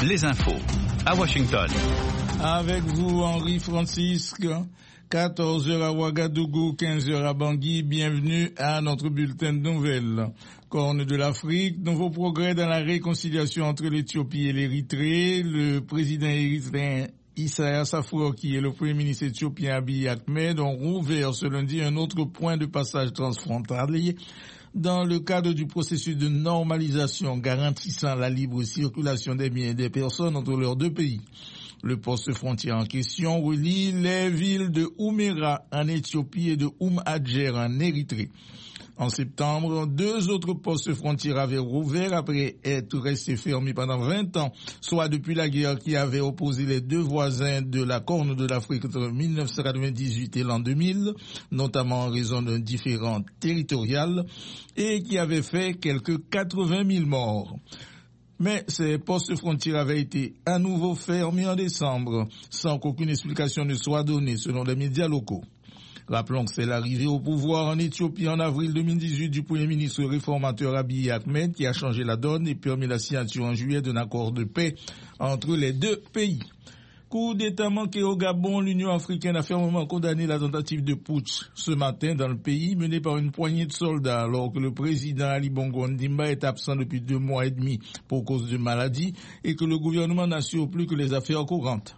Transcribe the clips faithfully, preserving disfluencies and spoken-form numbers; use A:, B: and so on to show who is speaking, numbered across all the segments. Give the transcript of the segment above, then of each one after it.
A: les infos à Washington.
B: Avec vous, Henri Francisque, quatorze heures à Ouagadougou, quinze heures à Bangui. Bienvenue à notre bulletin de nouvelles. Corne de l'Afrique, nouveau progrès dans la réconciliation entre l'Éthiopie et l'Érythrée. Le président érythréen Isaias Afwerki et le premier ministre éthiopien Abiy Ahmed ont rouvert ce lundi un autre point de passage transfrontalier dans le cadre du processus de normalisation garantissant la libre circulation des biens et des personnes entre leurs deux pays. Le poste frontière en question relie les villes de Oumera en Éthiopie et de Oum Adjer en Érythrée. En septembre, deux autres postes frontières avaient rouvert après être restés fermés pendant vingt ans, soit depuis la guerre qui avait opposé les deux voisins de la Corne de l'Afrique entre mille neuf cent quatre-vingt-dix-huit et l'an deux mille, notamment en raison d'un différend territorial, et qui avait fait quelques quatre-vingt mille morts. Mais ces postes frontières avaient été à nouveau fermés en décembre, sans qu'aucune explication ne soit donnée selon les médias locaux. Rappelons que c'est l'arrivée au pouvoir en Éthiopie en avril deux mille dix-huit du premier ministre réformateur Abiy Ahmed qui a changé la donne et permis la signature en juillet d'un accord de paix entre les deux pays. Coup d'État manqué au Gabon, l'Union africaine a fermement condamné la tentative de putsch ce matin dans le pays menée par une poignée de soldats alors que le président Ali Bongo Ondimba est absent depuis deux mois et demi pour cause de maladie et que le gouvernement n'assure plus que les affaires courantes.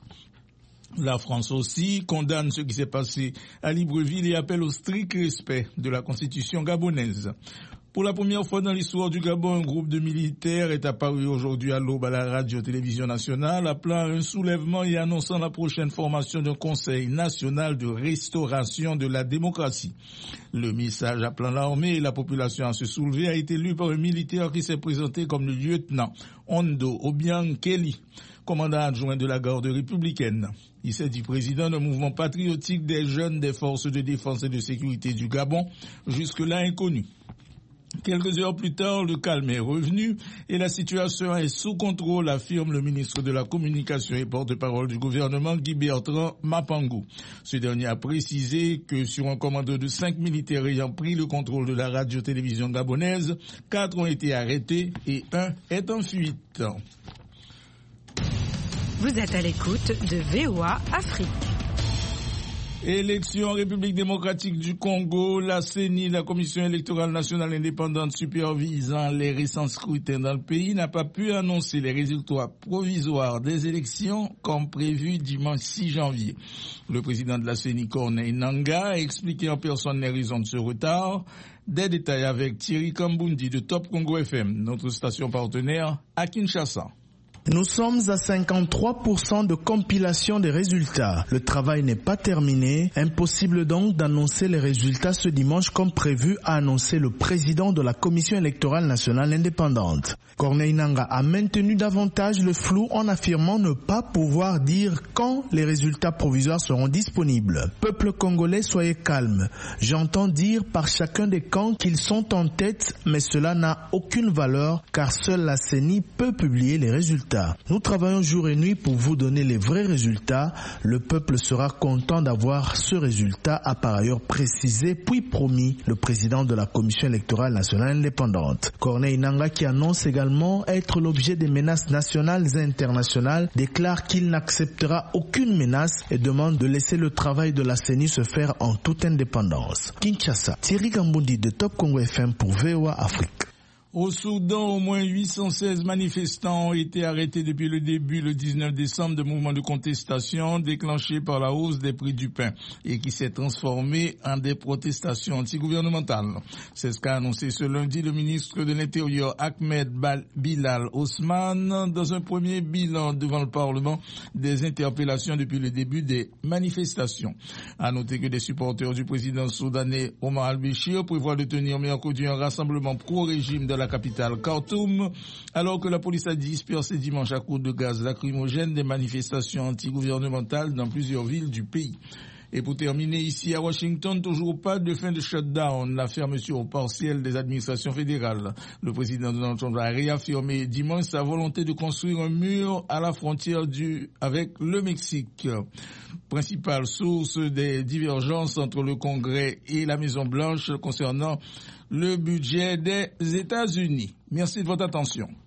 B: La France aussi condamne ce qui s'est passé à Libreville et appelle au strict respect de la constitution gabonaise. Pour la première fois dans l'histoire du Gabon, un groupe de militaires est apparu aujourd'hui à l'aube à la radio-télévision nationale, appelant à un soulèvement et annonçant la prochaine formation d'un conseil national de restauration de la démocratie. Le message appelant l'armée et la population à se soulever a été lu par un militaire qui s'est présenté comme le lieutenant Ondo Obiang Kelly, commandant adjoint de la garde républicaine. Il s'est dit président d'un mouvement patriotique des jeunes des forces de défense et de sécurité du Gabon, jusque-là inconnu. Quelques heures plus tard, le calme est revenu et la situation est sous contrôle, affirme le ministre de la Communication et porte-parole du gouvernement Guy Bertrand Mapangou. Ce dernier a précisé que sur un commando de cinq militaires ayant pris le contrôle de la radio-télévision gabonaise, quatre ont été arrêtés et un est en fuite.
C: Vous êtes à l'écoute de V O A Afrique.
B: Élection en République démocratique du Congo, la C E N I, la Commission électorale nationale indépendante supervisant les récents scrutins dans le pays, n'a pas pu annoncer les résultats provisoires des élections comme prévu dimanche six janvier. Le président de la C E N I, Corneille Nangaa, a expliqué en personne les raisons de ce retard. Des détails avec Thierry Kambundi de Top Congo F M, notre station partenaire à Kinshasa.
D: Nous sommes à cinquante-trois pour cent de compilation des résultats. Le travail n'est pas terminé. Impossible donc d'annoncer les résultats ce dimanche comme prévu, a annoncé le président de la Commission électorale nationale indépendante. Corneille Nangaa a maintenu davantage le flou en affirmant ne pas pouvoir dire quand les résultats provisoires seront disponibles. Peuple congolais, soyez calme. J'entends dire par chacun des camps qu'ils sont en tête, mais cela n'a aucune valeur car seule la C E N I peut publier les résultats. Nous travaillons jour et nuit pour vous donner les vrais résultats. Le peuple sera content d'avoir ce résultat, a par ailleurs précisé puis promis le président de la Commission électorale nationale indépendante. Corneille Nangaa, qui annonce également être l'objet des menaces nationales et internationales, déclare qu'il n'acceptera aucune menace et demande de laisser le travail de la C E N I se faire en toute indépendance. Kinshasa, Thierry Kambundi de Top Congo F M pour V O A Afrique.
B: Au Soudan, au moins huit cent seize manifestants ont été arrêtés depuis le début, le dix-neuf décembre, de mouvements de contestation déclenchés par la hausse des prix du pain et qui s'est transformé en des protestations antigouvernementales. C'est ce qu'a annoncé ce lundi le ministre de l'Intérieur Ahmed Bilal Osman dans un premier bilan devant le Parlement des interpellations depuis le début des manifestations. À noter que des supporters du président soudanais Omar al-Béchir prévoient de tenir mercredi un rassemblement pro-régime de la capitale Khartoum, alors que la police a dispersé dimanche à coups de gaz lacrymogène des manifestations antigouvernementales dans plusieurs villes du pays. Et pour terminer, ici à Washington, toujours pas de fin de shutdown, la fermeture partielle des administrations fédérales. Le président Donald Trump a réaffirmé dimanche sa volonté de construire un mur à la frontière du, avec le Mexique. Principale source des divergences entre le Congrès et la Maison-Blanche concernant le budget des États-Unis. Merci de votre attention.